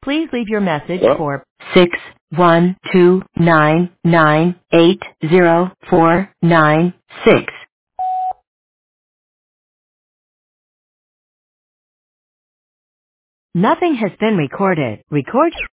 Please leave your message Hello? for 612998046. Nothing has been recorded. Record